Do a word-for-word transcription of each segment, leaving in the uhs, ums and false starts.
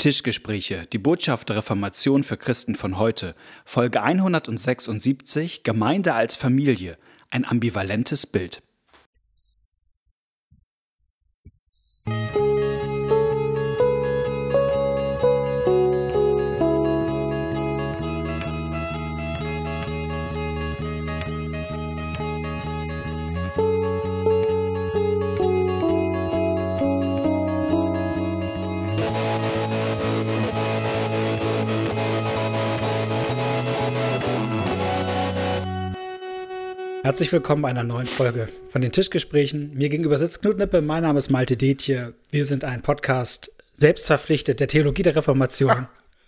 Tischgespräche, die Botschaft der Reformation für Christen von heute, Folge hundertsechsundsiebzig, Gemeinde als Familie, ein ambivalentes Bild. Herzlich willkommen bei einer neuen Folge von den Tischgesprächen. Mir gegenüber sitzt Knut Nippe, mein Name ist Malte Detje. Wir sind ein Podcast, selbstverpflichtet der Theologie der Reformation.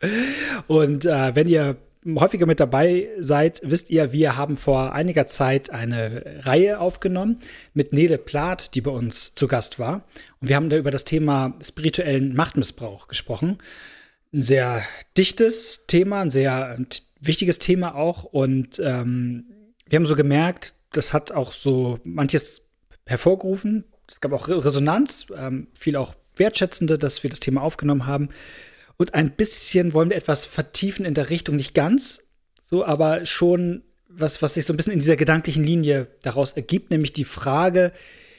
Und äh, wenn ihr häufiger mit dabei seid, wisst ihr, wir haben vor einiger Zeit eine Reihe aufgenommen mit Nele Plath, die bei uns zu Gast war. Und wir haben da über das Thema spirituellen Machtmissbrauch gesprochen. Ein sehr dichtes Thema, ein sehr wichtiges Thema auch. Und ähm, wir haben so gemerkt, das hat auch so manches hervorgerufen. Es gab auch Resonanz, ähm, viel auch Wertschätzende, dass wir das Thema aufgenommen haben. Und ein bisschen wollen wir etwas vertiefen in der Richtung, nicht ganz, so, aber schon was, was sich so ein bisschen in dieser gedanklichen Linie daraus ergibt, nämlich die Frage,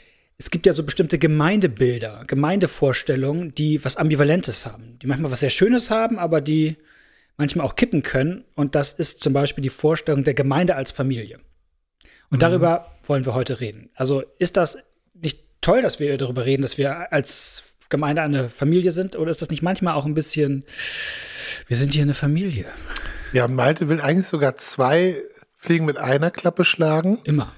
es gibt ja so bestimmte Gemeindebilder, Gemeindevorstellungen, die was Ambivalentes haben, die manchmal was sehr Schönes haben, aber die manchmal auch kippen können. Und das ist zum Beispiel die Vorstellung der Gemeinde als Familie. Und mhm. darüber wollen wir heute reden. Also ist das nicht toll, dass wir darüber reden, dass wir als Gemeinde eine Familie sind? Oder ist das nicht manchmal auch ein bisschen, wir sind hier eine Familie? Ja, Malte will eigentlich sogar zwei Fliegen mit einer Klappe schlagen. Immer.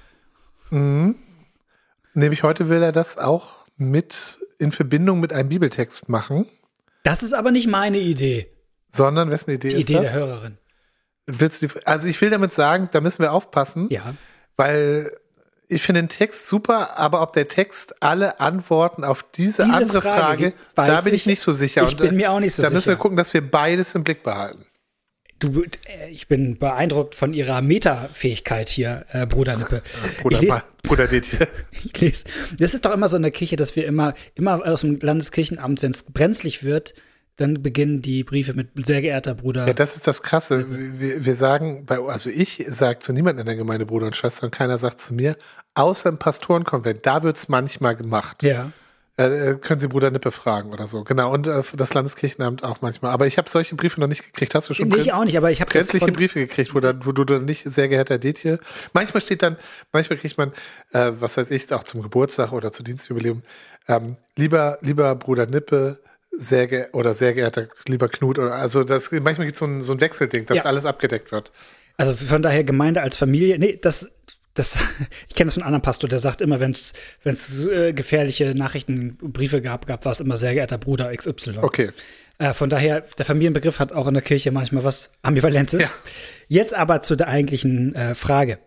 Mhm. Nämlich heute will er das auch mit in Verbindung mit einem Bibeltext machen. Das ist aber nicht meine Idee. Sondern, wessen Idee die ist Idee das? Der Hörerin. Willst du die, also ich will damit sagen, da müssen wir aufpassen, ja. Weil ich finde den Text super, aber ob der Text alle Antworten auf diese, diese andere Frage, Frage da bin ich nicht so sicher. Ich Und bin mir auch nicht so da sicher. Da müssen wir gucken, dass wir beides im Blick behalten. Du, ich bin beeindruckt von ihrer Metafähigkeit hier, äh, Bruder Nippe. Bruder, lese, Bruder Detje. Ich lese. Das ist doch immer so in der Kirche, dass wir immer, immer aus dem Landeskirchenamt, wenn es brenzlig wird, dann beginnen die Briefe mit sehr geehrter Bruder. Ja, das ist das Krasse. Wir, wir sagen, bei, also ich sage zu niemandem in der Gemeinde Bruder und Schwester und keiner sagt zu mir, außer im Pastorenkonvent, da wird es manchmal gemacht. Ja. Äh, können Sie Bruder Nippe fragen oder so. Genau, und äh, das Landeskirchenamt auch manchmal. Aber ich habe solche Briefe noch nicht gekriegt. Hast du schon nee, ich auch nicht, aber ich habe brenzliche Briefe gekriegt, wo, da, wo du dann nicht, sehr geehrter Detje. Manchmal steht dann, manchmal kriegt man, äh, was weiß ich, auch zum Geburtstag oder zu Dienstjubiläum, ähm, lieber, lieber Bruder Nippe, sehr ge oder sehr geehrter lieber Knut, oder also das manchmal gibt es so ein, so ein Wechselding, dass ja. alles abgedeckt wird. Also von daher Gemeinde als Familie, nee, das, das ich kenne das von einem anderen Pastor, der sagt immer, wenn es wenn es äh, gefährliche Nachrichten, Briefe gab, gab war es immer sehr geehrter Bruder X Y. Okay. Äh, von daher, der Familienbegriff hat auch in der Kirche manchmal was Ambivalentes. Ja. Jetzt aber zu der eigentlichen äh, Frage.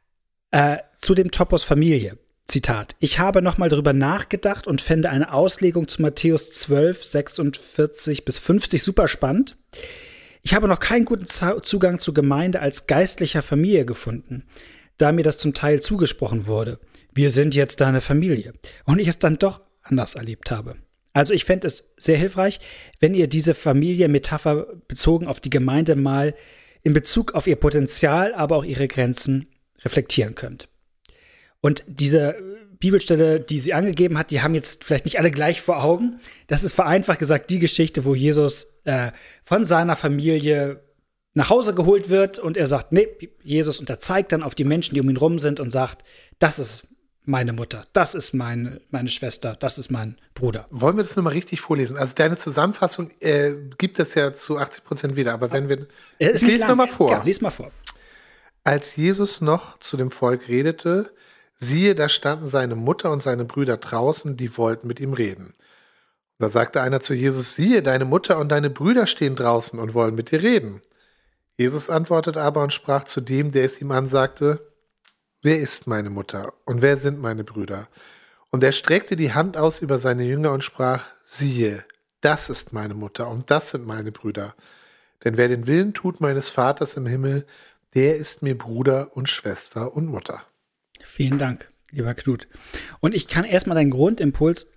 Äh, zu dem Topos Familie. Zitat, ich habe nochmal drüber nachgedacht und fände eine Auslegung zu Matthäus zwölf, sechsundvierzig bis fünfzig super spannend. Ich habe noch keinen guten Zugang zur Gemeinde als geistlicher Familie gefunden, da mir das zum Teil zugesprochen wurde. Wir sind jetzt deine Familie. Und ich es dann doch anders erlebt habe. Also ich fände es sehr hilfreich, wenn ihr diese Familienmetapher bezogen auf die Gemeinde mal in Bezug auf ihr Potenzial, aber auch ihre Grenzen reflektieren könnt. Und diese Bibelstelle, die sie angegeben hat, die haben jetzt vielleicht nicht alle gleich vor Augen. Das ist vereinfacht gesagt die Geschichte, wo Jesus äh, von seiner Familie nach Hause geholt wird und er sagt, nee, Jesus, und er zeigt dann auf die Menschen, die um ihn rum sind und sagt, das ist meine Mutter, das ist meine, meine Schwester, das ist mein Bruder. Wollen wir das nochmal richtig vorlesen? Also deine Zusammenfassung äh, gibt es ja zu achtzig Prozent wieder, aber wenn wir, ich lese nochmal vor. Ja, lies mal vor. Als Jesus noch zu dem Volk redete, siehe, da standen seine Mutter und seine Brüder draußen, die wollten mit ihm reden. Da sagte einer zu Jesus, siehe, deine Mutter und deine Brüder stehen draußen und wollen mit dir reden. Jesus antwortete aber und sprach zu dem, der es ihm ansagte, wer ist meine Mutter und wer sind meine Brüder? Und er streckte die Hand aus über seine Jünger und sprach, siehe, das ist meine Mutter und das sind meine Brüder. Denn wer den Willen tut meines Vaters im Himmel, der ist mir Bruder und Schwester und Mutter. Vielen Dank, lieber Knut. Und ich kann erstmal deinen Grundimpuls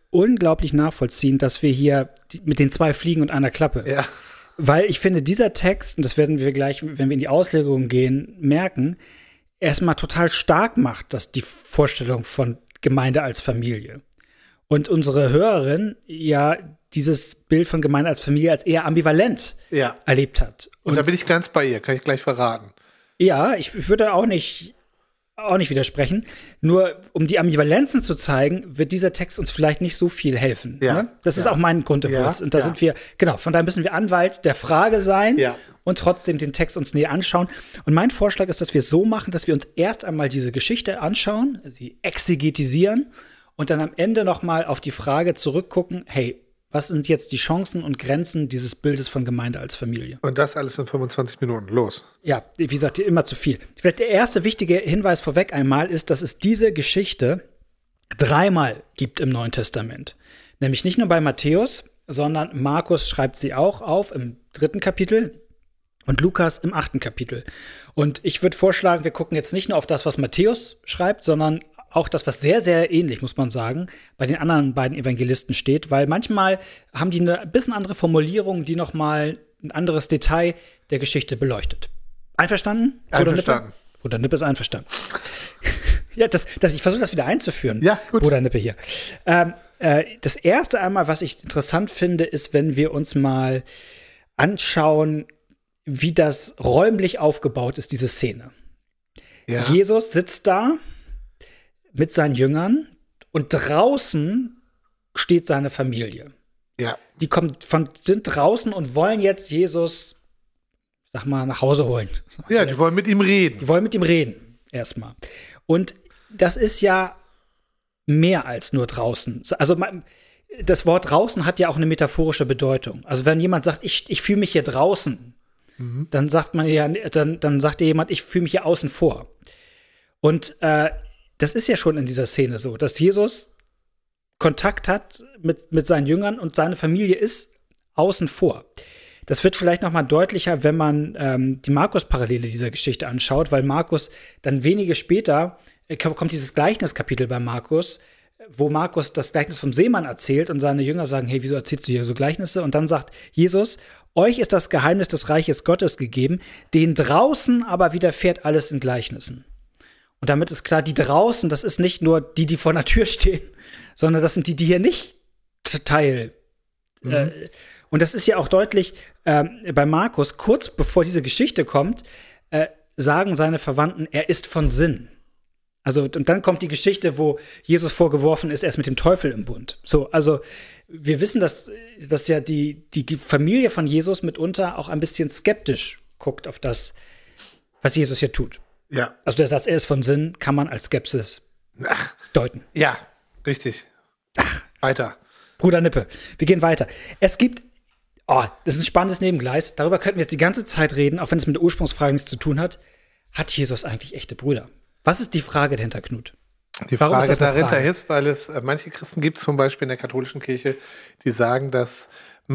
unglaublich nachvollziehen, dass wir hier die, mit den zwei Fliegen und einer Klappe. Ja. Weil ich finde, dieser Text, und das werden wir gleich, wenn wir in die Auslegung gehen, merken, erstmal total stark macht, dass die Vorstellung von Gemeinde als Familie. Und unsere Hörerin ja dieses Bild von Gemeinde als Familie als eher ambivalent ja. erlebt hat. Und, und da bin ich ganz bei ihr, kann ich gleich verraten. Ja, ich würde auch nicht, auch nicht widersprechen. Nur um die Ambivalenzen zu zeigen, wird dieser Text uns vielleicht nicht so viel helfen. Ja. Ne? Das ja. ist auch mein Grundimpuls. Ja. Und da ja. sind wir, genau, von daher müssen wir Anwalt der Frage sein ja. und trotzdem den Text uns näher anschauen. Und mein Vorschlag ist, dass wir es so machen, dass wir uns erst einmal diese Geschichte anschauen, sie exegetisieren und dann am Ende noch mal auf die Frage zurückgucken, hey, was sind jetzt die Chancen und Grenzen dieses Bildes von Gemeinde als Familie? Und das alles in fünfundzwanzig Minuten. Los. Ja, wie gesagt, immer zu viel. Vielleicht der erste wichtige Hinweis vorweg einmal ist, dass es diese Geschichte dreimal gibt im Neuen Testament. Nämlich nicht nur bei Matthäus, sondern Markus schreibt sie auch auf im dritten Kapitel und Lukas im achten Kapitel. Und ich würde vorschlagen, wir gucken jetzt nicht nur auf das, was Matthäus schreibt, sondern auch das, was sehr, sehr ähnlich, muss man sagen, bei den anderen beiden Evangelisten steht, weil manchmal haben die eine bisschen andere Formulierung, die noch mal ein anderes Detail der Geschichte beleuchtet. Einverstanden? Einverstanden. Bruder Nippe ist einverstanden. ja, das, das, ich versuche das wieder einzuführen. Ja, gut. Bruder Nippe hier. Ähm, äh, das erste einmal, was ich interessant finde, ist, wenn wir uns mal anschauen, wie das räumlich aufgebaut ist, diese Szene. Ja. Jesus sitzt da mit seinen Jüngern und draußen steht seine Familie. Ja. Die kommen von, sind draußen und wollen jetzt Jesus, sag mal, nach Hause holen. Ja, die wollen mit ihm reden. Die wollen mit ihm reden, erstmal. Und das ist ja mehr als nur draußen. Also das Wort draußen hat ja auch eine metaphorische Bedeutung. Also wenn jemand sagt, ich, ich fühle mich hier draußen, mhm. dann sagt man ja, dann, dann sagt ja jemand, ich fühle mich hier außen vor. Und äh, das ist ja schon in dieser Szene so, dass Jesus Kontakt hat mit, mit seinen Jüngern und seine Familie ist außen vor. Das wird vielleicht noch mal deutlicher, wenn man ähm, die Markus-Parallele dieser Geschichte anschaut, weil Markus dann wenige später äh, kommt dieses Gleichniskapitel bei Markus, wo Markus das Gleichnis vom Seemann erzählt und seine Jünger sagen, hey, wieso erzählst du hier so Gleichnisse? Und dann sagt Jesus, euch ist das Geheimnis des Reiches Gottes gegeben, den draußen aber widerfährt alles in Gleichnissen. Und damit ist klar, die draußen, das ist nicht nur die, die vor der Tür stehen, sondern das sind die, die hier nicht Teil. Mhm. Äh, und das ist ja auch deutlich äh, bei Markus, kurz bevor diese Geschichte kommt, äh, sagen seine Verwandten, er ist von Sinn. Also, und dann kommt die Geschichte, wo Jesus vorgeworfen ist, er ist mit dem Teufel im Bund. So, also wir wissen, dass, dass ja die, die Familie von Jesus mitunter auch ein bisschen skeptisch guckt auf das, was Jesus hier tut. Ja. Also der Satz, er ist von Sinn, kann man als Skepsis Ach. deuten. Ja, richtig. Ach. Weiter. Bruder Nippe, wir gehen weiter. Es gibt, oh, das ist ein spannendes Nebengleis, darüber könnten wir jetzt die ganze Zeit reden, auch wenn es mit der Ursprungsfrage nichts zu tun hat. Hat Jesus eigentlich echte Brüder? Was ist die Frage dahinter, Knut? Die Warum Frage ist das eine dahinter Frage? ist, weil es äh, manche Christen gibt, zum Beispiel in der katholischen Kirche, die sagen, dass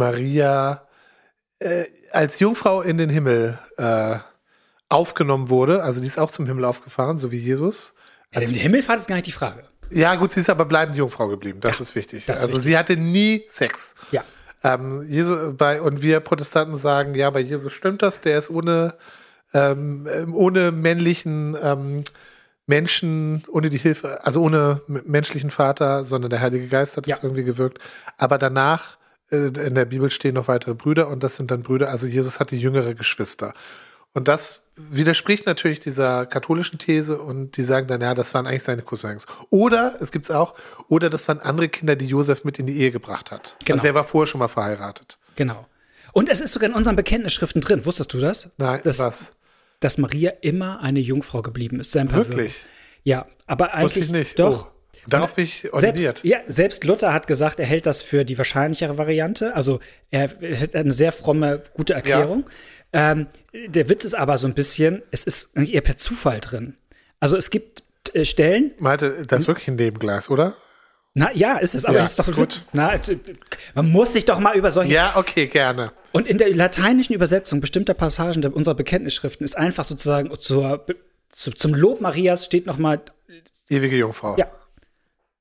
Maria äh, als Jungfrau in den Himmel äh, aufgenommen wurde, also die ist auch zum Himmel aufgefahren, so wie Jesus. Ja, in den Himmelfahrt ist gar nicht die Frage. Ja, gut, sie ist aber bleibend Jungfrau geblieben, das Ja, ist wichtig. das ist also wichtig. sie hatte nie Sex. Ja. Ähm, Jesus, bei, und wir Protestanten sagen, ja, bei Jesus stimmt das, der ist ohne, ähm, ohne männlichen ähm, Menschen, ohne die Hilfe, also ohne m- menschlichen Vater, sondern der Heilige Geist hat das Ja. irgendwie gewirkt. Aber danach, äh, in der Bibel stehen noch weitere Brüder und das sind dann Brüder, also Jesus hatte jüngere Geschwister. Und das widerspricht natürlich dieser katholischen These und die sagen dann, ja, das waren eigentlich seine Cousins. Oder, es gibt's auch, oder das waren andere Kinder, die Josef mit in die Ehe gebracht hat. Genau. Also der war vorher schon mal verheiratet. Genau. Und es ist sogar in unseren Bekenntnisschriften drin. Wusstest du das? Nein, das, was? Dass Maria immer eine Jungfrau geblieben ist. Semper Wirklich? Virgo. Ja, aber eigentlich Wusste ich nicht. doch. Oh. Darauf bin ich ordiniert. Selbst, ja, selbst Luther hat gesagt, er hält das für die wahrscheinlichere Variante. Also er hat eine sehr fromme, gute Erklärung. Ja. Ähm, der Witz ist aber so ein bisschen, es ist eher per Zufall drin. Also es gibt äh, Stellen. Malte, das ist wirklich ein Nebengleis, oder? Na ja, ist es, aber Ja, es ist doch gut. Na, man muss sich doch mal über solche. Ja, okay, gerne. Und in der lateinischen Übersetzung bestimmter Passagen der, unserer Bekenntnisschriften ist einfach sozusagen zur, zu, zum Lob Marias steht noch mal Ewige Jungfrau. ja.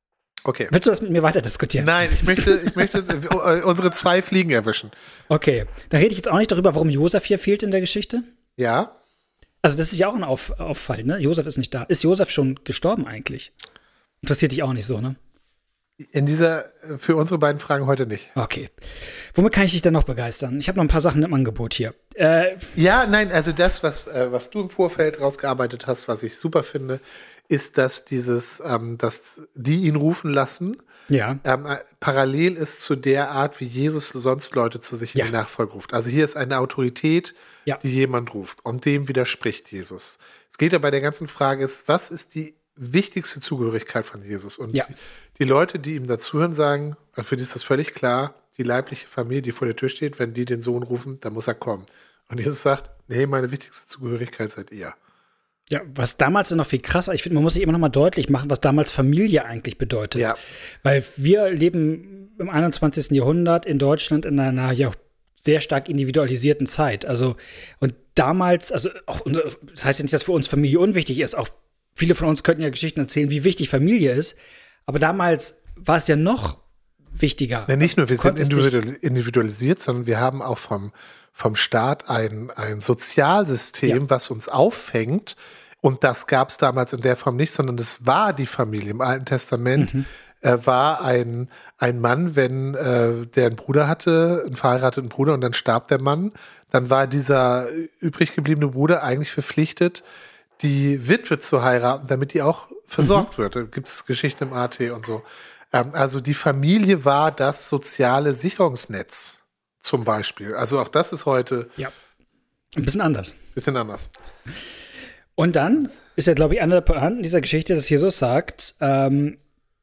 Okay. Willst du das mit mir weiter diskutieren? Nein, ich möchte, ich möchte unsere zwei Fliegen erwischen. Okay, dann rede ich jetzt auch nicht darüber, warum Josef hier fehlt in der Geschichte. Ja. Also das ist ja auch ein Auf- Auffall, ne? Josef ist nicht da. Ist Josef schon gestorben eigentlich? Interessiert dich auch nicht so, ne? In dieser, für unsere beiden Fragen heute nicht. Okay. Womit kann ich dich denn noch begeistern? Ich habe noch ein paar Sachen im Angebot hier. Äh, Ja, nein, also das, was, äh, was du im Vorfeld rausgearbeitet hast, was ich super finde, ist, dass dieses, ähm, dass die ihn rufen lassen, ja. ähm, äh, parallel ist zu der Art, wie Jesus sonst Leute zu sich in Ja. die Nachfolge ruft. Also hier ist eine Autorität, Ja. die jemand ruft und dem widerspricht Jesus. Es geht ja bei der ganzen Frage ist, was ist die wichtigste Zugehörigkeit von Jesus? Und Ja. die, die Leute, die ihm dazuhören, sagen, für die ist das völlig klar, die leibliche Familie, die vor der Tür steht, wenn die den Sohn rufen, dann muss er kommen. Und Jesus sagt, nee, meine wichtigste Zugehörigkeit seid ihr. Ja, was damals noch viel krasser, ich finde, man muss sich immer noch mal deutlich machen, was damals Familie eigentlich bedeutet. Ja. Weil wir leben im einundzwanzigsten Jahrhundert in Deutschland in einer ja sehr stark individualisierten Zeit. Also, und damals, also auch, das heißt ja nicht, dass für uns Familie unwichtig ist. Auch viele von uns könnten ja Geschichten erzählen, wie wichtig Familie ist. Aber damals war es ja noch wichtiger. Ja, nicht nur, wir sind Konntest dich- individual, individualisiert, sondern wir haben auch vom, vom Staat ein, ein Sozialsystem, Ja. was uns auffängt. Und das gab es damals in der Form nicht, sondern das war die Familie. Im Alten Testament Mhm. äh, war ein, ein Mann, wenn äh, der einen Bruder hatte, einen verheirateten Bruder, und dann starb der Mann, dann war dieser übrig gebliebene Bruder eigentlich verpflichtet, die Witwe zu heiraten, damit die auch versorgt wird. Da gibt es Geschichten im A T und so. Ähm, also die Familie war das soziale Sicherungsnetz zum Beispiel. Also auch das ist heute Ja, ein bisschen anders. ein bisschen anders. Und dann ist ja, glaube ich, einer der Pointen dieser Geschichte, dass Jesus sagt, ähm,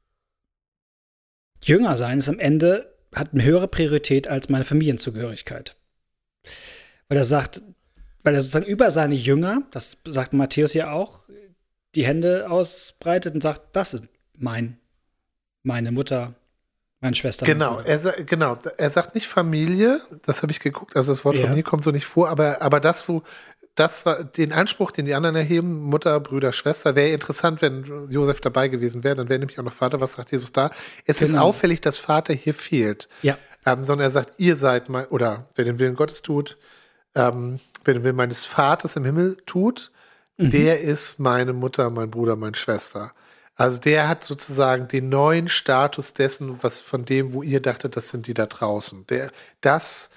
Jünger sein ist am Ende, hat eine höhere Priorität als meine Familienzugehörigkeit. Weil er sagt, weil er sozusagen über seine Jünger, das sagt Matthäus ja auch, die Hände ausbreitet und sagt, das ist mein, meine Mutter, meine Schwester. mein Genau, Bruder. er, sa- genau, er sagt nicht Familie, das habe ich geguckt, also das Wort Ja. Familie kommt so nicht vor, aber, aber das, wo, das war den Anspruch, den die anderen erheben, Mutter, Brüder, Schwester, wäre interessant, wenn Josef dabei gewesen wäre, dann wäre nämlich auch noch Vater, was sagt Jesus da? Es ist Genau. auffällig, dass Vater hier fehlt, Ja, ähm, sondern er sagt, ihr seid mein, oder wer den Willen Gottes tut, ähm, wer den Willen meines Vaters im Himmel tut, der ist meine Mutter, mein Bruder, meine Schwester. Also der hat sozusagen den neuen Status dessen, was von dem, wo ihr dachtet, das sind die da draußen. Der, das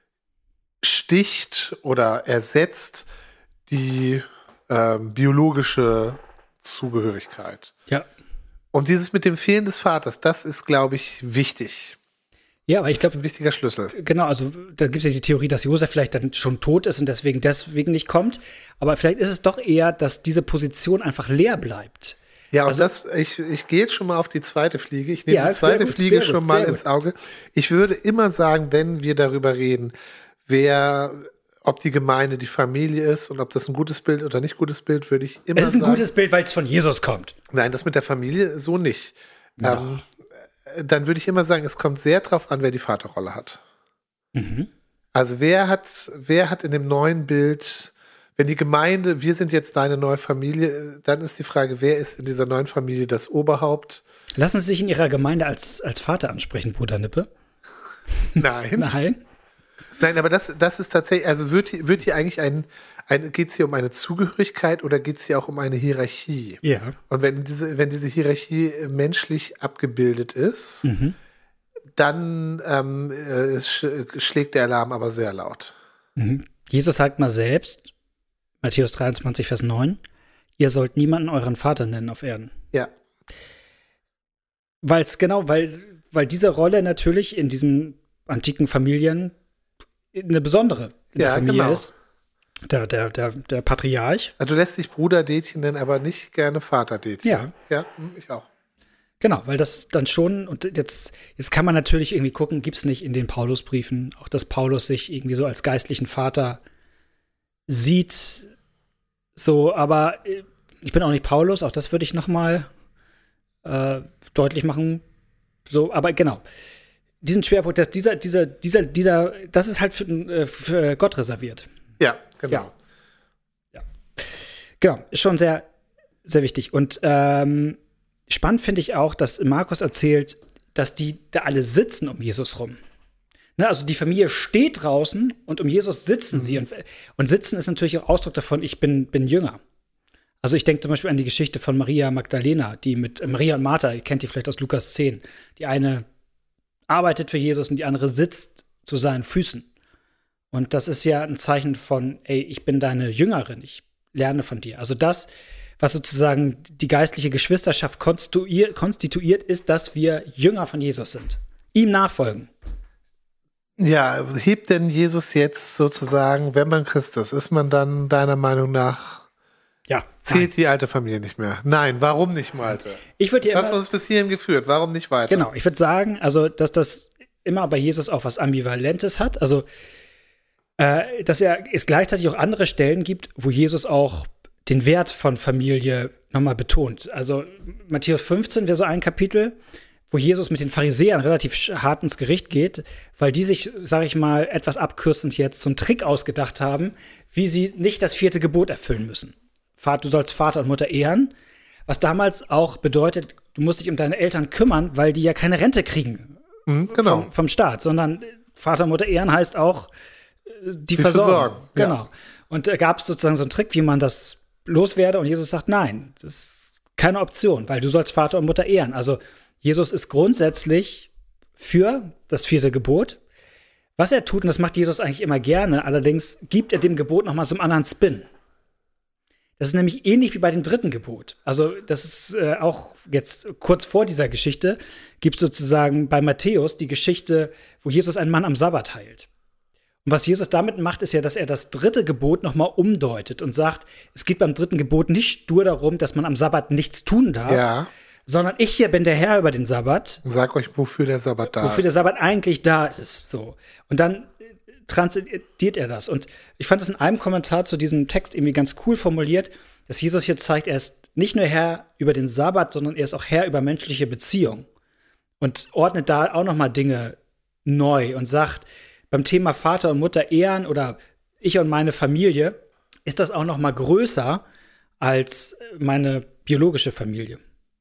sticht oder ersetzt die ähm, biologische Zugehörigkeit. ja. Und dieses mit dem Fehlen des Vaters, das ist, glaube ich, wichtig. Ja, aber ich Das ist glaube, ein wichtiger Schlüssel. genau, also da gibt es ja die Theorie, dass Josef vielleicht dann schon tot ist und deswegen deswegen nicht kommt. Aber vielleicht ist es doch eher, dass diese Position einfach leer bleibt. Ja, und Also- das, ich, ich gehe jetzt schon mal auf die zweite Fliege. Ich nehme Ja, die zweite sehr gut, Fliege sehr schon gut, mal sehr ins Auge. Ich würde immer sagen, wenn wir darüber reden, wer, ob die Gemeinde die Familie ist und ob das ein gutes Bild oder nicht gutes Bild, würde ich immer Es ist ein sagen. gutes Bild, weil es von Jesus kommt. Nein, das mit der Familie so nicht. Ähm, dann würde ich immer sagen, es kommt sehr drauf an, wer die Vaterrolle hat. Mhm. Also wer hat, wer hat in dem neuen Bild, wenn die Gemeinde, wir sind jetzt deine neue Familie, dann ist die Frage, wer ist in dieser neuen Familie das Oberhaupt? Lassen Sie sich in Ihrer Gemeinde als, als Vater ansprechen, Bruder Nippe? Nein. Nein? Nein, aber das, das ist tatsächlich, also wird hier, wird hier eigentlich ein, ein geht es hier um eine Zugehörigkeit oder geht es hier auch um eine Hierarchie? Ja. Und wenn diese, wenn diese Hierarchie äh, menschlich abgebildet ist, Mhm. dann ähm, äh, sch schlägt der Alarm aber sehr laut. Mhm. Jesus sagt mal selbst, Matthäus dreiundzwanzig, Vers neun, ihr sollt niemanden euren Vater nennen auf Erden. Ja. Weil es genau, weil, weil diese Rolle natürlich in diesen antiken Familien eine besondere in der Ja, Familie genau. ist. Der, der, der, der Patriarch. Also du lässt dich Bruder Dätchen nennen, aber nicht gerne Vater Dätchen. Ja. Ja, hm, ich auch. Genau, weil das dann schon, und jetzt, jetzt kann man natürlich irgendwie gucken, gibt es nicht in den Paulusbriefen, auch dass Paulus sich irgendwie so als geistlichen Vater sieht, so, aber äh, ich bin auch nicht Paulus, auch das würde ich noch mal äh, deutlich machen, so, aber genau, diesen Schwerpunkt, dass dieser, dieser, dieser, dieser, das ist halt für, äh, für Gott reserviert. Ja, genau. Ja. Genau, ist schon sehr, sehr wichtig. Und ähm, spannend finde ich auch, dass Markus erzählt, dass die da alle sitzen um Jesus rum. Ne, also die Familie steht draußen und um Jesus sitzen sie. Und, und sitzen ist natürlich auch Ausdruck davon, ich bin, bin Jünger. Also ich denke zum Beispiel an die Geschichte von Maria Magdalena, die mit äh, Maria und Martha, ihr kennt die vielleicht aus Lukas zehn. Die eine arbeitet für Jesus und die andere sitzt zu seinen Füßen. Und das ist ja ein Zeichen von, ey, ich bin deine Jüngerin, ich lerne von dir. Also das, was sozusagen die geistliche Geschwisterschaft konstituiert, konstituiert ist, dass wir Jünger von Jesus sind. Ihm nachfolgen. Ja, hebt denn Jesus jetzt sozusagen, wenn man Christ ist, ist man dann deiner Meinung nach, ja, zählt nein. die alte Familie nicht mehr? Nein, warum nicht, Malte? Ich würde Das hast du uns bis hierhin geführt, warum nicht weiter? Genau, ich würde sagen, also, dass das immer bei Jesus auch was Ambivalentes hat, also, äh, dass er es gleichzeitig auch andere Stellen gibt, wo Jesus auch den Wert von Familie nochmal betont. Also, Matthäus fünfzehn wäre so ein Kapitel, wo Jesus mit den Pharisäern relativ hart ins Gericht geht, weil die sich, sage ich mal, etwas abkürzend jetzt so einen Trick ausgedacht haben, wie sie nicht das vierte Gebot erfüllen müssen. Du sollst Vater und Mutter ehren, was damals auch bedeutet, du musst dich um deine Eltern kümmern, weil die ja keine Rente kriegen mhm, genau. vom, vom Staat, sondern Vater und Mutter ehren heißt auch, die, die versorgen. versorgen. Genau. Ja. Und da gab es sozusagen so einen Trick, wie man das loswerde, und Jesus sagt, nein, das ist keine Option, weil du sollst Vater und Mutter ehren. Also Jesus ist grundsätzlich für das vierte Gebot. Was er tut, und das macht Jesus eigentlich immer gerne, allerdings gibt er dem Gebot noch mal so einen anderen Spin. Das ist nämlich ähnlich wie bei dem dritten Gebot. Also das ist äh, auch jetzt kurz vor dieser Geschichte, gibt es sozusagen bei Matthäus die Geschichte, wo Jesus einen Mann am Sabbat heilt. Und was Jesus damit macht, ist ja, dass er das dritte Gebot noch mal umdeutet und sagt, es geht beim dritten Gebot nicht nur darum, dass man am Sabbat nichts tun darf, ja. sondern ich hier bin der Herr über den Sabbat. Sag euch, wofür der Sabbat da wofür ist. Wofür der Sabbat eigentlich da ist. So. Und dann transzendiert er das. Und ich fand es in einem Kommentar zu diesem Text irgendwie ganz cool formuliert, dass Jesus hier zeigt, er ist nicht nur Herr über den Sabbat, sondern er ist auch Herr über menschliche Beziehungen. Und ordnet da auch noch mal Dinge neu und sagt, beim Thema Vater und Mutter ehren oder ich und meine Familie ist das auch noch mal größer als meine biologische Familie.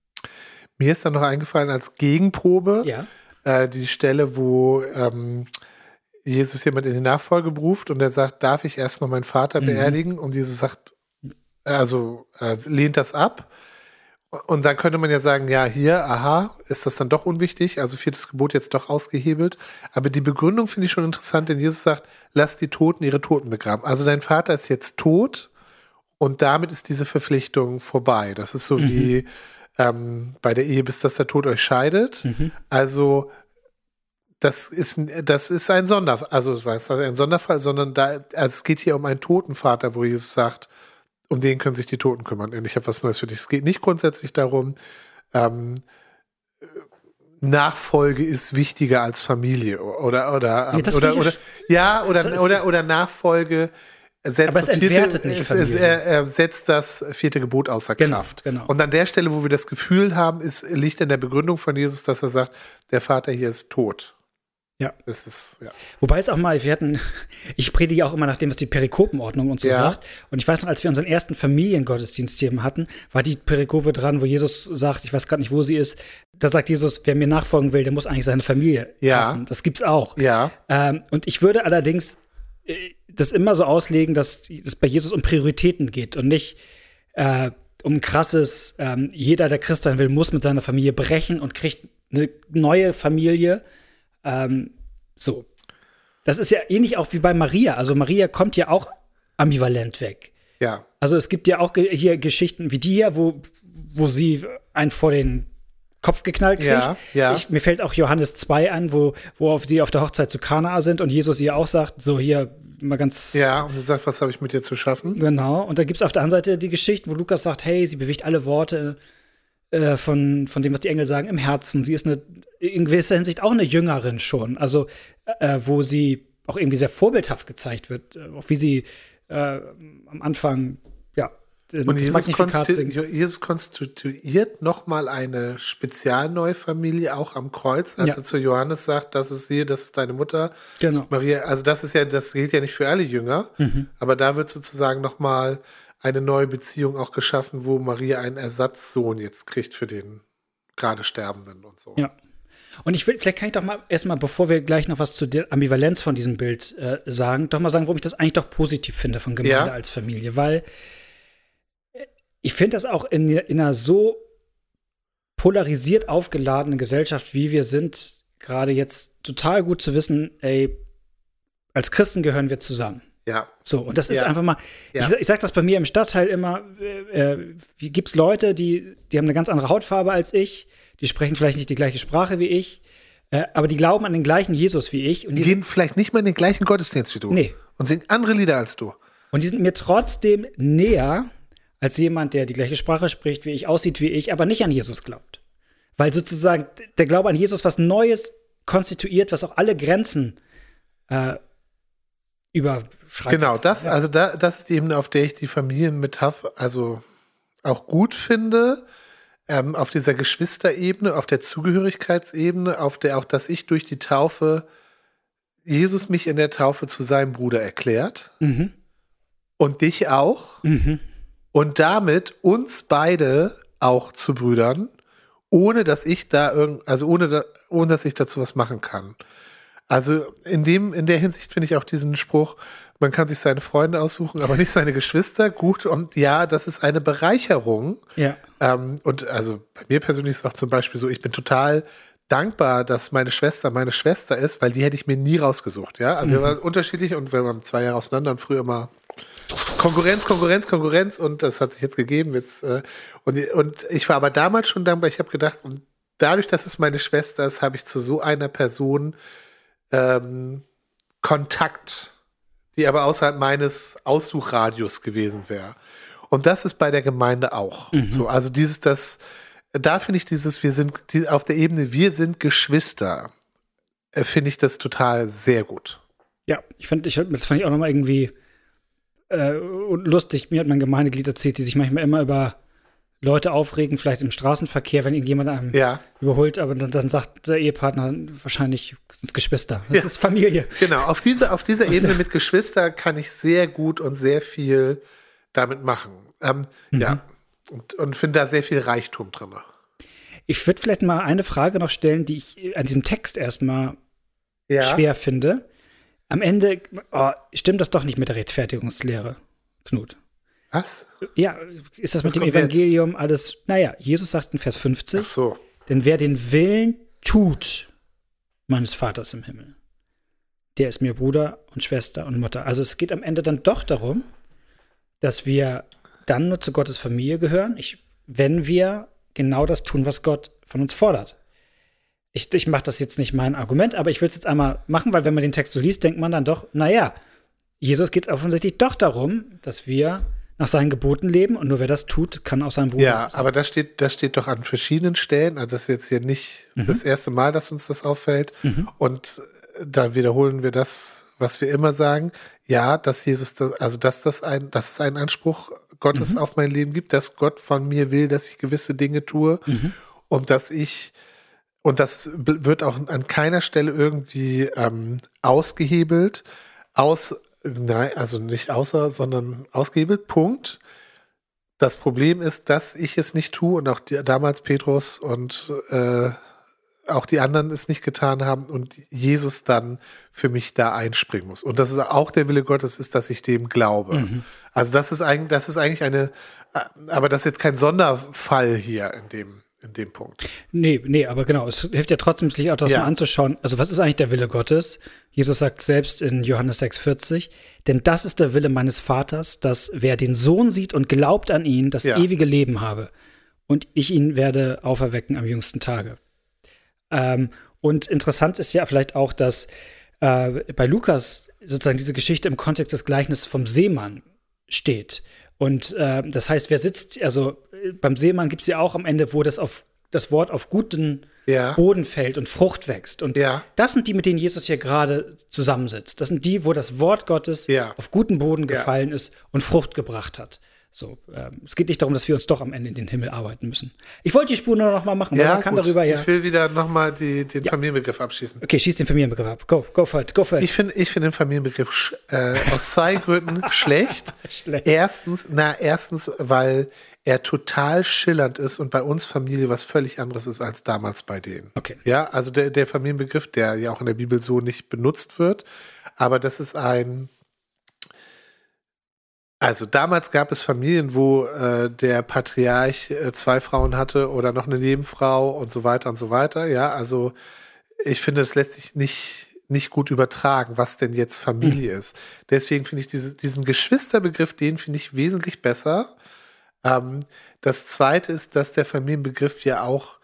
Mir ist dann noch eingefallen als Gegenprobe ja. äh, die Stelle, wo ähm, Jesus jemand in die Nachfolge beruft und er sagt, darf ich erst noch meinen Vater mhm. beerdigen? Und Jesus sagt, also äh, lehnt das ab. Und dann könnte man ja sagen, ja, hier, aha, ist das dann doch unwichtig, also viertes Gebot jetzt doch ausgehebelt. Aber die Begründung finde ich schon interessant, denn Jesus sagt, lass die Toten ihre Toten begraben. Also dein Vater ist jetzt tot und damit ist diese Verpflichtung vorbei. Das ist so mhm. wie ähm, bei der Ehe, bis dass der Tod euch scheidet. Mhm. Also das ist, das ist ein Sonderfall, also es war ein Sonderfall, sondern da, also es geht hier um einen toten Vater, wo Jesus sagt, um den können sich die Toten kümmern. Und ich habe was Neues für dich. Es geht nicht grundsätzlich darum, ähm, Nachfolge ist wichtiger als Familie oder oder ähm, nee, oder, oder ja oder oder, oder oder Nachfolge setzt aber es das entwertet vierte, nicht Familie. Er, er setzt das vierte Gebot außer genau, Kraft. Genau. Und an der Stelle, wo wir das Gefühl haben, ist, liegt in der Begründung von Jesus, dass er sagt, der Vater hier ist tot. Ja. Das ist, ja. Wobei es auch mal, wir hatten, ich predige auch immer nach dem, was die Perikopenordnung uns so ja. sagt. Und ich weiß noch, als wir unseren ersten Familiengottesdienst hier hatten, war die Perikope dran, wo Jesus sagt, ich weiß gerade nicht, wo sie ist, da sagt Jesus, wer mir nachfolgen will, der muss eigentlich seine Familie ja. hassen. Das gibt's auch. Ja. Ähm, und ich würde allerdings äh, das immer so auslegen, dass es bei Jesus um Prioritäten geht und nicht äh, um krasses, ähm, jeder, der Christ sein will, muss mit seiner Familie brechen und kriegt eine neue Familie. Ähm, so. Das ist ja ähnlich auch wie bei Maria. Also Maria kommt ja auch ambivalent weg. Ja. Also es gibt ja auch ge- hier Geschichten wie die hier, wo, wo sie einen vor den Kopf geknallt kriegt. Ja, ja. Ich, mir fällt auch Johannes zwei an, wo, wo auf die auf der Hochzeit zu Kanaa sind und Jesus ihr auch sagt, so hier mal ganz. Ja, und er sagt, was habe ich mit dir zu schaffen? Genau. Und da gibt es auf der anderen Seite die Geschichte, wo Lukas sagt, hey, sie bewegt alle Worte äh, von, von dem, was die Engel sagen, im Herzen. Sie ist eine, in gewisser Hinsicht auch eine Jüngerin schon. Also, äh, wo sie auch irgendwie sehr vorbildhaft gezeigt wird. Äh, auch wie sie äh, am Anfang, ja, und Jesus, konstitu- Jesus konstituiert nochmal eine spezialneue Familie auch am Kreuz, als ja. er zu Johannes sagt, das ist sie, das ist deine Mutter. Genau. Maria, also das ist ja, das gilt ja nicht für alle Jünger, mhm. aber da wird sozusagen nochmal eine neue Beziehung auch geschaffen, wo Maria einen Ersatzsohn jetzt kriegt für den gerade Sterbenden und so. Ja. Und ich will, vielleicht kann ich doch mal erstmal, bevor wir gleich noch was zu der Ambivalenz von diesem Bild äh, sagen, doch mal sagen, warum ich das eigentlich doch positiv finde von Gemeinde Ja. als Familie. Weil ich finde das auch in, in einer so polarisiert aufgeladenen Gesellschaft, wie wir sind, gerade jetzt total gut zu wissen, ey, als Christen gehören wir zusammen. Ja. So, und das ist Ja. einfach mal, Ja. ich, ich sag das bei mir im Stadtteil immer, äh, äh, gibt es Leute, die, die haben eine ganz andere Hautfarbe als ich, die sprechen vielleicht nicht die gleiche Sprache wie ich, äh, aber die glauben an den gleichen Jesus wie ich. Und Die die, sind, gehen vielleicht nicht mal in den gleichen Gottesdienst wie du. Nee. Und singen andere Lieder als du. und die sind mir trotzdem näher als jemand, der die gleiche Sprache spricht wie ich, aussieht wie ich, aber nicht an Jesus glaubt. Weil sozusagen der Glaube an Jesus was Neues konstituiert, was auch alle Grenzen äh, überschreitet. Genau, das, Ja. also da, das ist die Ebene, auf der ich die Familienmetapher also auch gut finde. Ähm, auf dieser Geschwisterebene, auf der Zugehörigkeitsebene, auf der auch, dass ich durch die Taufe, Jesus mich in der Taufe zu seinem Bruder erklärt Mhm. und dich auch Mhm. und damit uns beide auch zu Brüdern, ohne dass ich da irgend, also ohne, da, ohne dass ich dazu was machen kann. Also in dem, in der Hinsicht finde ich auch diesen Spruch, man kann sich seine Freunde aussuchen, aber nicht seine Geschwister. Gut, und ja, das ist eine Bereicherung. Ja. Ähm, und also bei mir persönlich ist es auch zum Beispiel so, ich bin total dankbar, dass meine Schwester meine Schwester ist, weil die hätte ich mir nie rausgesucht. Ja, also wir waren unterschiedlich und wir waren zwei Jahre auseinander und früher immer Konkurrenz, Konkurrenz, Konkurrenz und das hat sich jetzt gegeben. Jetzt, äh, und, und ich war aber damals schon dankbar, ich habe gedacht, und dadurch, dass es meine Schwester ist, habe ich zu so einer Person ähm, Kontakt, die aber außerhalb meines Aussuchradius gewesen wäre. Und das ist bei der Gemeinde auch. Mhm. So, also dieses, das, da finde ich dieses, wir sind die, auf der Ebene, wir sind Geschwister, äh, finde ich das total sehr gut. Ja, ich fand, ich, das fand ich auch nochmal irgendwie äh, lustig. Mir hat mein Gemeindeglied erzählt, die sich manchmal immer über Leute aufregen, vielleicht im Straßenverkehr, wenn irgendjemand einem Ja. überholt, aber dann, dann sagt der Ehepartner, wahrscheinlich sind es Geschwister. Das Ja. ist Familie. Genau, auf, diese, auf dieser Ebene mit Geschwister kann ich sehr gut und sehr viel damit machen. Ähm, Mhm. Ja, und, und finde da sehr viel Reichtum drin. Ich würde vielleicht mal eine Frage noch stellen, die ich an diesem Text erstmal Ja. schwer finde. Am Ende, oh, stimmt das doch nicht mit der Rechtfertigungslehre, Knut? Was? Ja, ist das Was mit dem kommt Evangelium alles? Naja, Jesus sagt in Vers fünfzig, Ach so. denn wer den Willen tut meines Vaters im Himmel, der ist mir Bruder und Schwester und Mutter. Also es geht am Ende dann doch darum, dass wir dann nur zu Gottes Familie gehören, ich, wenn wir genau das tun, was Gott von uns fordert. Ich, ich mache das jetzt nicht mein Argument, aber ich will es jetzt einmal machen, weil wenn man den Text so liest, denkt man dann doch, naja, Jesus geht es offensichtlich doch darum, dass wir nach seinen Geboten leben und nur wer das tut, kann auch sein Bruder Ja, sein. aber das steht, das steht doch an verschiedenen Stellen. Also das ist jetzt hier nicht Mhm. das erste Mal, dass uns das auffällt. Mhm. Und dann wiederholen wir das, was wir immer sagen. Ja, dass Jesus, das, also dass das ein, dass es einen Anspruch Gottes Mhm. auf mein Leben gibt, dass Gott von mir will, dass ich gewisse Dinge tue Mhm. und dass ich und das b- wird auch an keiner Stelle irgendwie ähm, ausgehebelt, aus, nein, also nicht außer, sondern ausgehebelt, Punkt. Das Problem ist, dass ich es nicht tue und auch die, damals Petrus und äh, auch die anderen es nicht getan haben und Jesus dann für mich da einspringen muss. Und das ist auch der Wille Gottes ist, dass ich dem glaube. Mhm. Also das ist eigentlich, das ist eigentlich eine, äh, aber das ist jetzt kein Sonderfall hier in dem, in dem Punkt. Nee, nee, aber genau, es hilft ja trotzdem, sich auch das Ja. mal anzuschauen. Also, was ist eigentlich der Wille Gottes? Jesus sagt selbst in Johannes sechs vierzig, denn das ist der Wille meines Vaters, dass wer den Sohn sieht und glaubt an ihn, das Ja. ewige Leben habe. Und ich ihn werde auferwecken am jüngsten Tage. Ähm, und interessant ist ja vielleicht auch, dass äh, bei Lukas sozusagen diese Geschichte im Kontext des Gleichnisses vom Seemann steht. Und äh, das heißt, wer sitzt, also äh, beim Seemann gibt es ja auch am Ende, wo das auf das Wort auf guten Ja. Boden fällt und Frucht wächst. Und Ja. das sind die, mit denen Jesus hier gerade zusammensitzt. Das sind die, wo das Wort Gottes Ja. auf guten Boden Ja. gefallen ist und Frucht gebracht hat. So, ähm, es geht nicht darum, dass wir uns doch am Ende in den Himmel arbeiten müssen. Ich wollte die Spur nur noch mal machen, weil Ja, man kann gut. darüber ja. Ich will wieder nochmal den Familienbegriff abschießen. Okay, schieß den Familienbegriff ab. Go, go for it, go for it. Ich finde ich finde den Familienbegriff sch- äh, aus zwei Gründen schlecht. Schlecht. Erstens, na, erstens, weil er total schillernd ist und bei uns Familie was völlig anderes ist als damals bei denen. Okay. Ja, also der, der Familienbegriff, der ja auch in der Bibel so nicht benutzt wird, aber das ist ein, also damals gab es Familien, wo äh, der Patriarch äh, zwei Frauen hatte oder noch eine Nebenfrau und so weiter und so weiter. Ja, also ich finde, das lässt sich nicht, nicht gut übertragen, was denn jetzt Familie mhm. ist. Deswegen finde ich diese, diesen Geschwisterbegriff, den finde ich wesentlich besser. Ähm, das Zweite ist, dass der Familienbegriff ja auch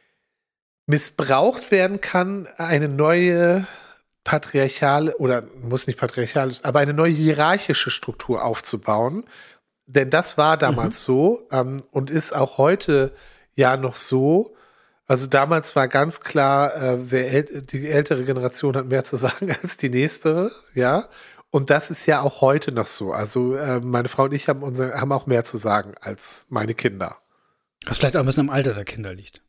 missbraucht werden kann, eine neue patriarchale, oder muss nicht patriarchal, aber eine neue hierarchische Struktur aufzubauen. Denn das war damals mhm. so ähm, und ist auch heute ja noch so. Also damals war ganz klar, äh, wer äl- die ältere Generation hat mehr zu sagen als die nächste, ja. Und das ist ja auch heute noch so. Also äh, meine Frau und ich haben, unsere, haben auch mehr zu sagen als meine Kinder. Was vielleicht auch ein bisschen am Alter der Kinder liegt.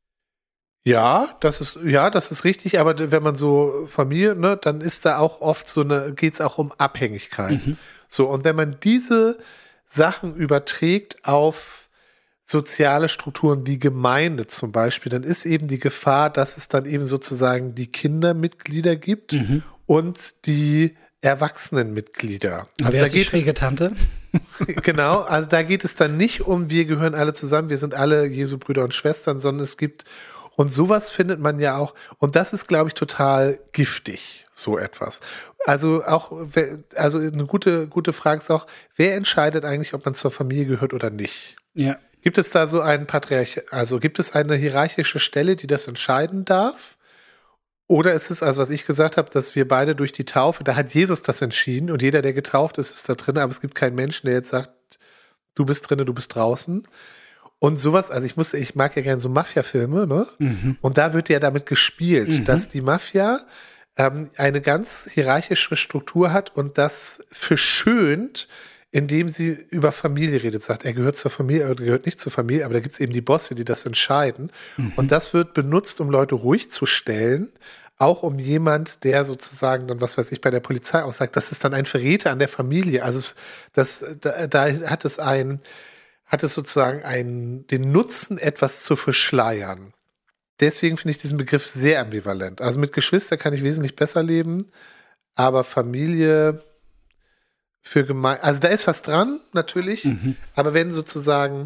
Ja, das ist, ja, das ist richtig, aber wenn man so Familie, ne, dann ist da auch oft so eine, geht's auch um Abhängigkeit. Mhm. So, und wenn man diese Sachen überträgt auf soziale Strukturen wie Gemeinde zum Beispiel, dann ist eben die Gefahr, dass es dann eben sozusagen die Kindermitglieder gibt mhm. und die Erwachsenenmitglieder. Also da geht die schräge Tante. Genau, also da geht es dann nicht um, wir gehören alle zusammen, wir sind alle Jesu Brüder und Schwestern, sondern es gibt, und sowas findet man ja auch, und das ist, glaube ich, total giftig, so etwas. Also auch, also eine gute, gute Frage ist auch, wer entscheidet eigentlich, ob man zur Familie gehört oder nicht? Ja. Gibt es da so einen Patriarch, also gibt es eine hierarchische Stelle, die das entscheiden darf? Oder ist es, also was ich gesagt habe, dass wir beide durch die Taufe, da hat Jesus das entschieden und jeder, der getauft ist, ist da drin, aber es gibt keinen Menschen, der jetzt sagt, du bist drin, du bist draußen. Und sowas, also ich muss, ich mag ja gerne so Mafia-Filme, ne? Mhm. Und da wird ja damit gespielt, mhm. dass die Mafia ähm, eine ganz hierarchische Struktur hat und das verschönt, indem sie über Familie redet, sagt, er gehört zur Familie, er gehört nicht zur Familie, aber da gibt es eben die Bosse, die das entscheiden. Mhm. Und das wird benutzt, um Leute ruhig zu stellen, auch um jemand, der sozusagen dann, was weiß ich, bei der Polizei auch sagt, das ist dann ein Verräter an der Familie. Also das, da, da hat es ein, hat es sozusagen einen, den Nutzen, etwas zu verschleiern. Deswegen finde ich diesen Begriff sehr ambivalent. Also mit Geschwister kann ich wesentlich besser leben, aber Familie für Gemeinde, also da ist was dran, natürlich, mhm. aber wenn sozusagen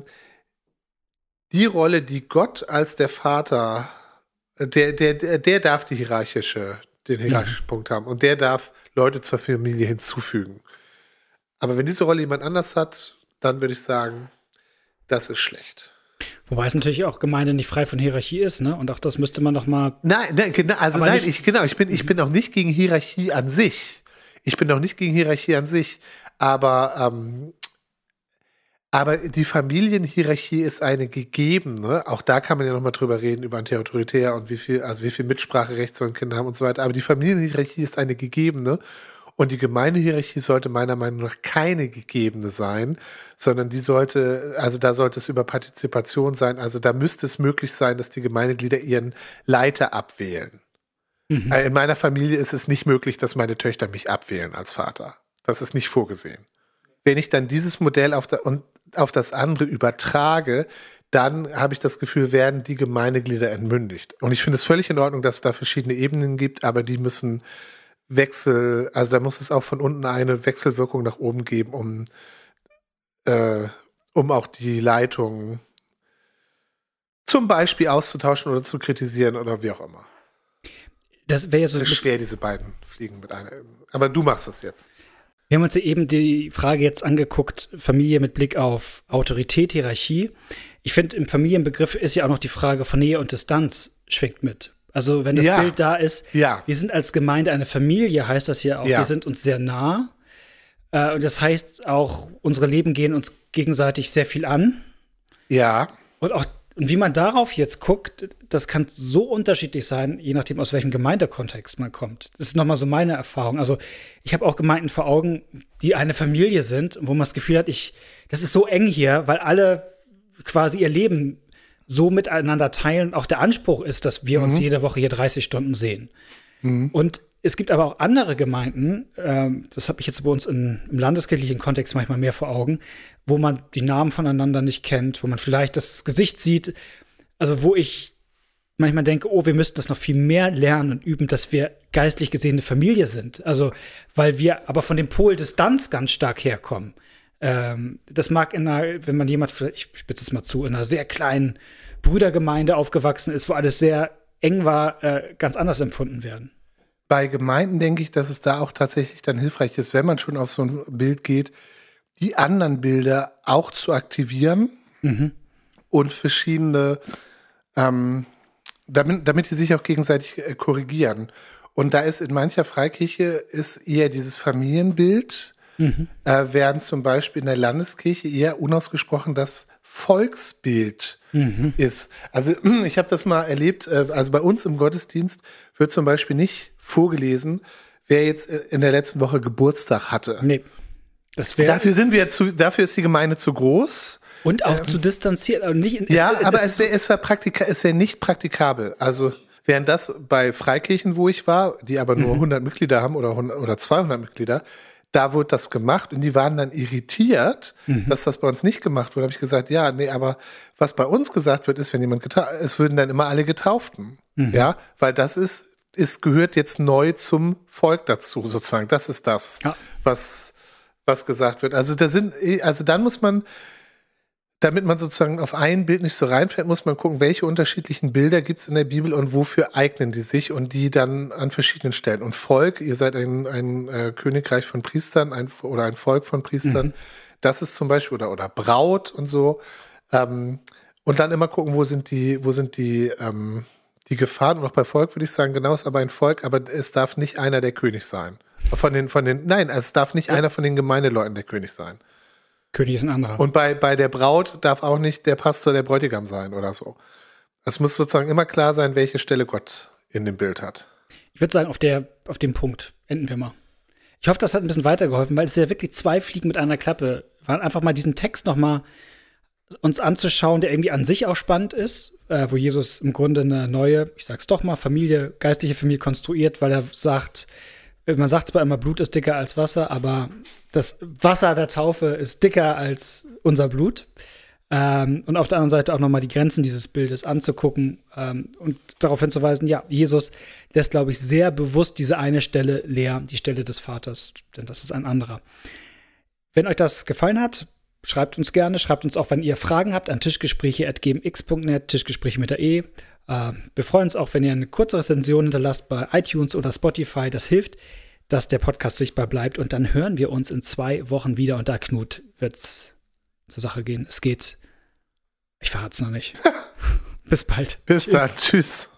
die Rolle, die Gott als der Vater, der, der, der darf die hierarchische, den hierarchischen mhm. Punkt haben und der darf Leute zur Familie hinzufügen. Aber wenn diese Rolle jemand anders hat, dann würde ich sagen, das ist schlecht. Wobei es natürlich auch Gemeinde nicht frei von Hierarchie ist, ne? Und auch das müsste man noch mal. Nein, nein, genau, also nein, ich, genau, ich bin, ich bin auch nicht gegen Hierarchie an sich. Ich bin auch nicht gegen Hierarchie an sich, aber, ähm, aber die Familienhierarchie ist eine gegebene. Auch da kann man ja noch mal drüber reden, über Antiautoritär und wie viel, also wie viel Mitspracherecht sollen Kinder haben und so weiter. Aber die Familienhierarchie ist eine gegebene. Und die Gemeindehierarchie sollte meiner Meinung nach keine gegebene sein, sondern die sollte, also da sollte es über Partizipation sein. Also da müsste es möglich sein, dass die Gemeindeglieder ihren Leiter abwählen. Mhm. In meiner Familie ist es nicht möglich, dass meine Töchter mich abwählen als Vater. Das ist nicht vorgesehen. Wenn ich dann dieses Modell auf, der, und auf das andere übertrage, dann habe ich das Gefühl, werden die Gemeindeglieder entmündigt. Und ich finde es völlig in Ordnung, dass es da verschiedene Ebenen gibt, aber die müssen Wechsel, also da muss es auch von unten eine Wechselwirkung nach oben geben, um, äh, um auch die Leitung zum Beispiel auszutauschen oder zu kritisieren oder wie auch immer. Das wäre jetzt so es ist schwer, diese beiden Fliegen mit einer. Aber du machst das jetzt. Wir haben uns ja eben die Frage jetzt angeguckt, Familie mit Blick auf Autorität, Hierarchie. Ich finde, im Familienbegriff ist ja auch noch die Frage von Nähe und Distanz schwingt mit. Also wenn das ja. Bild da ist, ja. wir sind als Gemeinde eine Familie, heißt das hier auch, ja. wir sind uns sehr nah. Äh, und das heißt auch, unsere Leben gehen uns gegenseitig sehr viel an. Ja. Und auch und wie man darauf jetzt guckt, das kann so unterschiedlich sein, je nachdem, aus welchem Gemeindekontext man kommt. Das ist nochmal so meine Erfahrung. Also ich habe auch Gemeinden vor Augen, die eine Familie sind, wo man das Gefühl hat, ich, das ist so eng hier, weil alle quasi ihr Leben so miteinander teilen. Auch der Anspruch ist, dass wir mhm. uns jede Woche hier dreißig Stunden sehen. Mhm. Und es gibt aber auch andere Gemeinden, ähm, das habe ich jetzt bei uns in, im landeskirchlichen Kontext manchmal mehr vor Augen, wo man die Namen voneinander nicht kennt, wo man vielleicht das Gesicht sieht, also wo ich manchmal denke, oh, wir müssten das noch viel mehr lernen und üben, dass wir geistlich gesehen eine Familie sind. Also, weil wir aber von dem Pol Distanz ganz stark herkommen. Ähm, das mag in einer, wenn man jemand, ich spitze es mal zu, in einer sehr kleinen Brüdergemeinde aufgewachsen ist, wo alles sehr eng war, äh, ganz anders empfunden werden. Bei Gemeinden denke ich, dass es da auch tatsächlich dann hilfreich ist, wenn man schon auf so ein Bild geht, die anderen Bilder auch zu aktivieren mhm. und verschiedene, ähm, damit, damit die sich auch gegenseitig äh, korrigieren. Und da ist in mancher Freikirche ist eher dieses Familienbild, mhm. äh, während zum Beispiel in der Landeskirche eher unausgesprochen das Volksbild mhm. ist. Also ich habe das mal erlebt, äh, also bei uns im Gottesdienst wird zum Beispiel nicht vorgelesen, wer jetzt in der letzten Woche Geburtstag hatte. Nee. Das wär, dafür sind wir zu, dafür ist die Gemeinde zu groß. Und auch ähm, zu distanziert. Also nicht in, ja, es, aber es, es wäre es wär praktika- es wär nicht praktikabel. Also während das bei Freikirchen, wo ich war, die aber nur mhm. hundert Mitglieder haben oder, hundert, oder zweihundert Mitglieder, da wurde das gemacht und die waren dann irritiert, mhm. dass das bei uns nicht gemacht wurde. Da habe ich gesagt, ja, nee, aber was bei uns gesagt wird, ist, wenn jemand getauft, es würden dann immer alle Getauften. Mhm. Ja, weil das ist, es gehört jetzt neu zum Volk dazu, sozusagen. Das ist das, ja. was, was gesagt wird. Also da sind, also dann muss man, damit man sozusagen auf ein Bild nicht so reinfällt, muss man gucken, welche unterschiedlichen Bilder gibt es in der Bibel und wofür eignen die sich und die dann an verschiedenen Stellen. Und Volk, ihr seid ein, ein äh, Königreich von Priestern ein, oder ein Volk von Priestern, mhm. das ist zum Beispiel, oder, oder Braut und so. Ähm, und dann immer gucken, wo sind die, wo sind die, ähm, die Gefahren. Und auch bei Volk würde ich sagen, genau, ist aber ein Volk, aber es darf nicht einer der König sein. Von den, von den, nein, es darf nicht ja. einer von den Gemeindeleuten der König sein. König ist ein anderer. Und bei, bei der Braut darf auch nicht der Pastor der Bräutigam sein oder so. Es muss sozusagen immer klar sein, welche Stelle Gott in dem Bild hat. Ich würde sagen, auf, der, auf dem Punkt enden wir mal. Ich hoffe, das hat ein bisschen weitergeholfen, weil es ja wirklich zwei Fliegen mit einer Klappe waren. Einfach mal diesen Text noch mal uns anzuschauen, der irgendwie an sich auch spannend ist, äh, wo Jesus im Grunde eine neue, ich sag's doch mal, Familie, geistliche Familie konstruiert, weil er sagt, man sagt zwar immer, Blut ist dicker als Wasser, aber das Wasser der Taufe ist dicker als unser Blut. Ähm, und auf der anderen Seite auch noch mal die Grenzen dieses Bildes anzugucken ähm, und darauf hinzuweisen, ja, Jesus lässt, glaube ich, sehr bewusst diese eine Stelle leer, die Stelle des Vaters, denn das ist ein anderer. Wenn euch das gefallen hat, schreibt uns gerne, schreibt uns auch, wenn ihr Fragen habt, an tischgespräche at g m x punkt net, Tischgespräche mit der E. Uh, wir freuen uns auch, wenn ihr eine kurze Rezension hinterlasst bei iTunes oder Spotify. Das hilft, dass der Podcast sichtbar bleibt. Und dann hören wir uns in zwei Wochen wieder. Und da, Knut, wird's zur Sache gehen. Es geht, ich verrate es noch nicht. Bis bald. Bis dann. Tschüss.